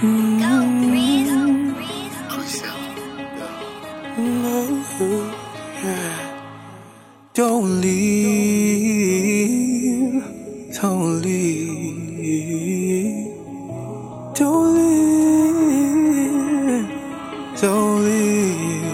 Don't leave, don't leave, don't leave, don't leave,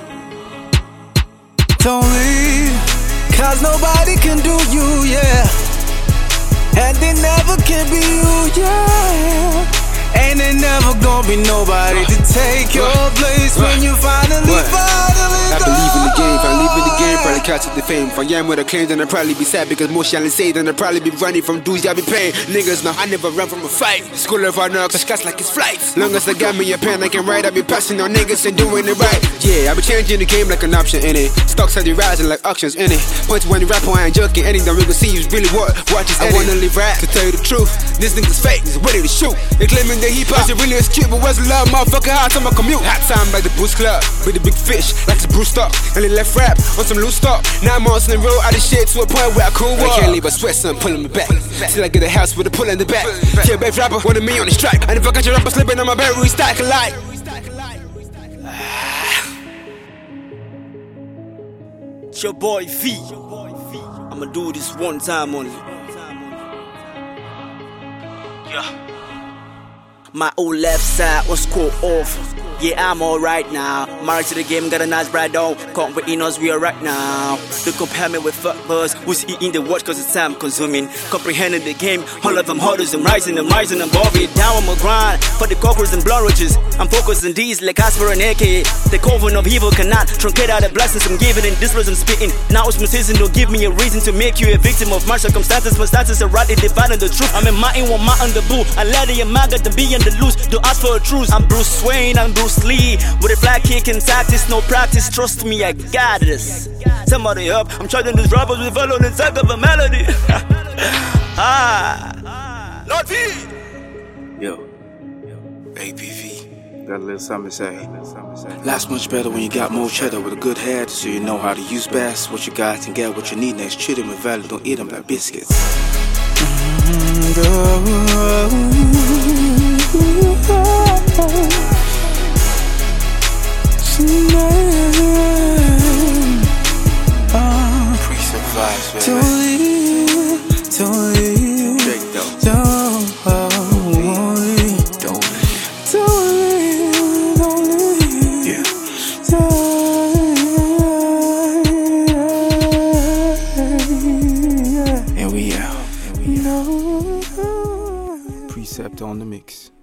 don't leave, 'cause nobody can do you, yeah, and they never can be you, yeah. Ain't there never gonna be nobody to take your place when you finally go. I believe in the game, if I leave in the game, probably catch up the fame. If I am with a claim, then I'll probably be sad because most y'all say, then I'll probably be running from dudes y'all be paying. Niggas know I never run from a fight. School of hard knocks, cats like it's flights. Long as I got me a pen, I can write. I be passing on niggas and doing it right. Yeah, I be changing the game like an option in it. Stocks are rising like auctions in it. Point when you rap on, I ain't joking. Anything we can see is really what watches. I wanna live rap to tell you the truth. This nigga's fake, he's ready to shoot. They claiming that hip hop is really a skip, but where's the love, motherfucker? Hot time I commute. Hot time like the Boost Club with the big fish, like the Bruce Stock. And they left rap on some loose stock. 9 months in a row, out of shit to a point where I cool walk. I can't leave a sweat, son, pulling me back. Till I get a house with a pull in the back. Tell babe rapper, wanted me on the strike. And if I got your rapper slipping on my bed, we stack a light. It's your boy V. I'ma do this one time only. Yeah. My old left side was caught off. Yeah, I'm alright now. Married to the game, got a nice bride down. Can't wait in us, we are right now. Don't compare me with fuck buzz who's eating the watch cause it's time consuming. Comprehending the game, all of them hurdles, I'm rising above it. Down on my grind, for the cockroaches and blood roaches. I'm focused on these like Casper and AKA. The coven of evil cannot truncate out the blessings I'm giving. And this was I'm spitting. Now it's my season, don't give me a reason to make you a victim of my circumstances. My status are right in dividing the truth. I'm in my in one mountain the bull. I let it in my gut to be in the loose. Don't ask for a truce. I'm Bruce Wayne, I'm Bruce Lee. With a flat kick and tactics, no practice. Trust me, I got this. Somebody up, I'm charging these rappers with follow the tag of a melody. Not V. Yo, APV. Got a little something to say. Life's much better when you got more cheddar with a good head, so you know how to use best what you got and get what you need next. Treat them with value, don't eat them like biscuits. Precept vibes, baby. Don't leave, don't leave, Drake, though. don't leave, Don't leave. don't leave, don't leave, Yeah. don't leave. And we out. No. Precept on the mix.